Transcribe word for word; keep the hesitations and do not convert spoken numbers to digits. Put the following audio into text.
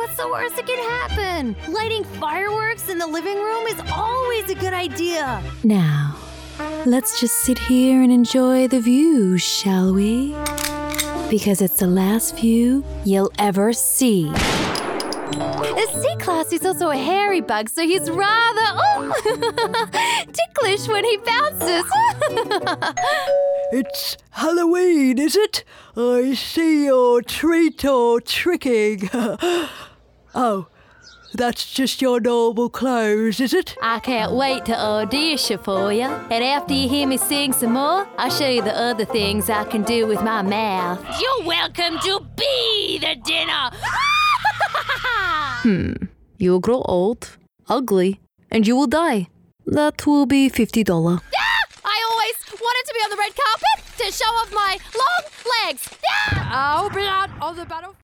What's the worst that can happen? Lighting fireworks in the living room is always a good idea. Now, let's just sit here and enjoy the view, shall we? Because it's the last view you'll ever see. The sea class is also a hairy bug, so he's rather oh, ticklish when he bounces. It's Halloween, is it? I see your treat or tricking. Oh, that's just your normal clothes, is it? I can't wait to audition for you. And after you hear me sing some more, I'll show you the other things I can do with my mouth. You're welcome to be the dinner. Hmm. You'll grow old, ugly, and you will die. That will be fifty dollars. Yeah! I always wanted to be on the red carpet to show off my long legs. Yeah! I'll be out on the battlefield.